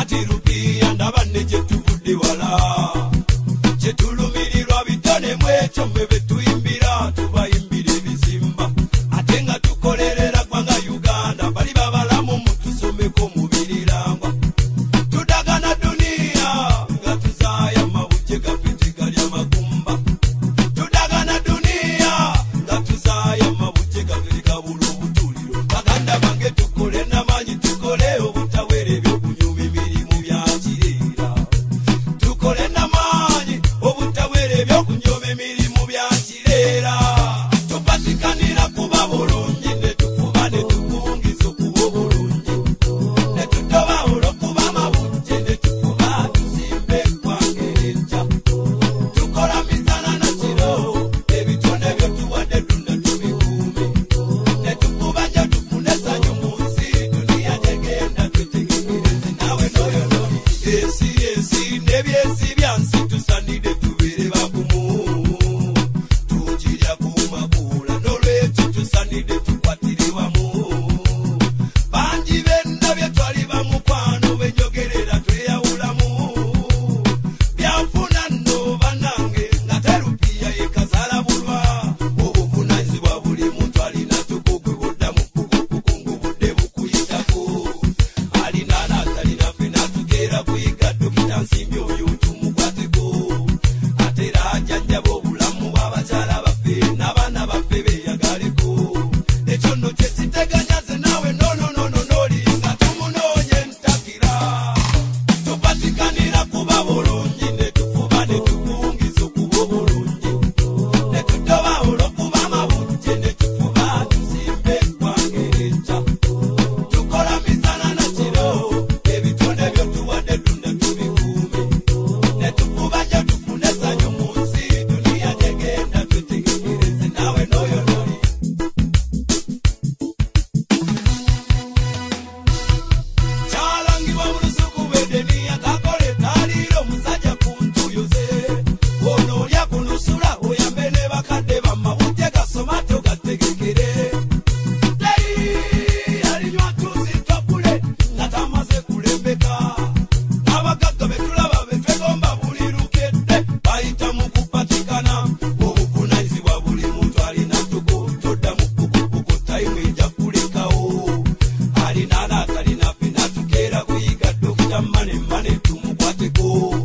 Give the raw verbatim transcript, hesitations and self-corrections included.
kati rupiya ndaba ne gye tuvudde wala kye tulumirirwa bitone mwekyo mwe be tuyimbira tubayimbira ebizimba ate nga tukolerera gwanga Uganda bali babalamu mutusomeko mubirirangwa tudagana duniya nga tuzaaya mawujje gaffe gali amagumba tudagana duniya nga tuzaaya mawujje gaffe gabula obutuliro baganda bange tukole n'amaanyi tukole obutawera ebyokunyuma emirimu bya kireera tukole n'amaanyi obutawera ebyokunyuma emirimu bya kireera tupatikanira kuba bulungi ne tukuba ne tukungiza okuba obulungi ne tutoba olw'okuba amawujje ne tukuba tuzimbe eggwanga erijja tukola misana na kiro ebitone byo tuwadde tunda tubikuume ne tukuba nja tufune essanyu mu nsi duniya tegenda twetegereze naawe n'oyo n'oli ensi ensi n'eby'ensi bya nsi tusanidde tubeere bagumu tugirya ku makuula n'olwekyo tusanidde tukwatire wamu bangi bennabye twali bamukwano benjogerera tweyawulamu byanfuna nno bannange nga terupiya yekazala bulwa obuvunaanyizibwa buli muntu alina tukugwe buddamu kukukungu budde bukuyitako alina n'atalina ffe n'atugeera kuyiga dokita nsimbi oyo tumukwateko ate era ajjanjaba obulamu bw'abakyala baffe n'abaana baffe beeyagaleko ekyo nno kye kiteganyaze naawe nononono n'oli nga tumunoonya entakira tupatikanira kuba bulungi ne tufuba ne tukungiza okuba obulungi ne tutoba olw'okuba amawujje ne tufuba tuzimbe eggwanga erijja tukola misana na kiro ebitone byo tuwadde tunda tubikuume ne tufuba nja tufune essanyu mu nsi duniya tegenda twetegereze naawe n'oyo n'oli kyalangibwa mu lusuku bw'edeniya kakole taliira omusajja ku ntuuyo ze ono olya kunusula oyambe ne bakadde bamawujje gasoma togategekere teri alinywa tuzi tokule nga tamaze kulembeka n'abagagga be tulaba be twegomba buli lukedde bayita mu kupatikana obuvunaanyizibwa buli muntu alina tugo todda mu kukukuko tayimu ejja kulekawo alina n'atalina ffe n'atukeera kuyiga dokita mane mane tumukwateko